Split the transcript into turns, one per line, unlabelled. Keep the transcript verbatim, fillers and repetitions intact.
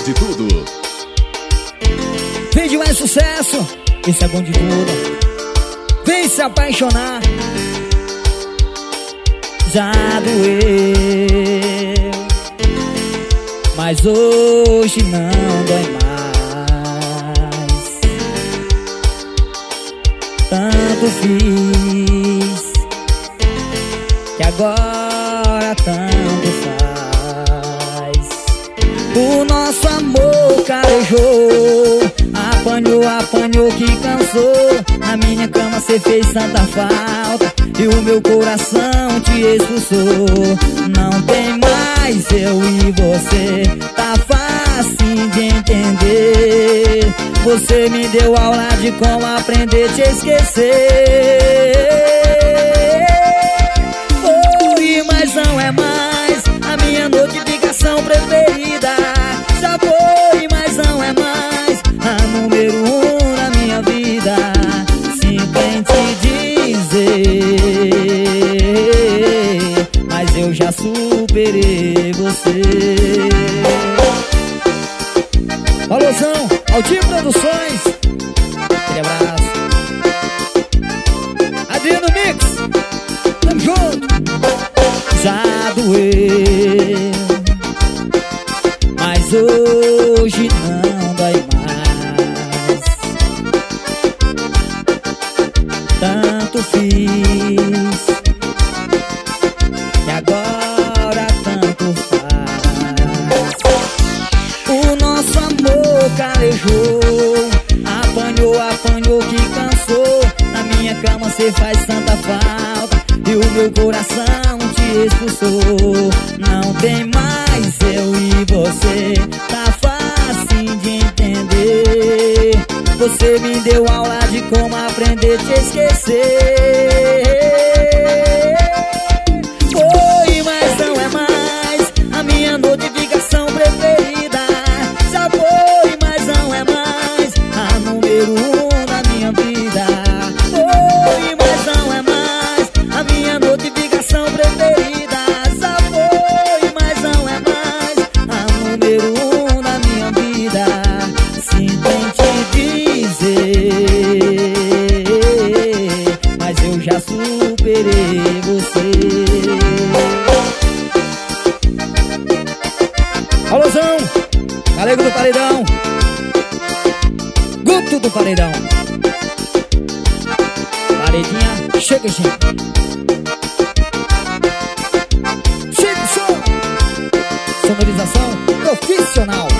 de tudo.
Vem de mais sucesso, esse é bom de tudo. Vem se apaixonar. Já doeu, mas hoje não dói mais. Tanto fiz que agora tanto faz. O nosso amor calejou, apanhou, apanhou que cansou. Na minha cama cê fez tanta falta e o meu coração te expulsou. Não tem mais eu e você, tá fácil de entender. Você me deu aula de como aprender a te esquecer. Foi, mas não é mais a minha notificação preferida. Já foi, mas não é mais a número um na minha vida. Sinto em te dizer, mas eu já superei você. Valorzão, Aldir Produções, aquele abraço. Adriano Mix, tamo junto. Já doeu, mas hoje não dói mais. Tanto fiz e agora tanto faz. O nosso amor calejou, apanhou, apanhou que cansou. Na minha cama cê faz tanta falta e o meu coração te expulsou. Não tem mais eu e você, tá fácil de entender. Você me deu aula de como aprender a te esquecer. Foi, mas não é mais a minha notificação preferida. Já foi, mas não é mais a número um da minha vida. Foi, mas não é mais a minha notificação preferida. Já foi, mas não é mais a número um da minha vida. Sinto em te dizer, mas eu já superei você. Alôzão, Galego do Paredão, Guto do Paredão. Paredinha, chega, gente. Chega, som. Sonorização profissional.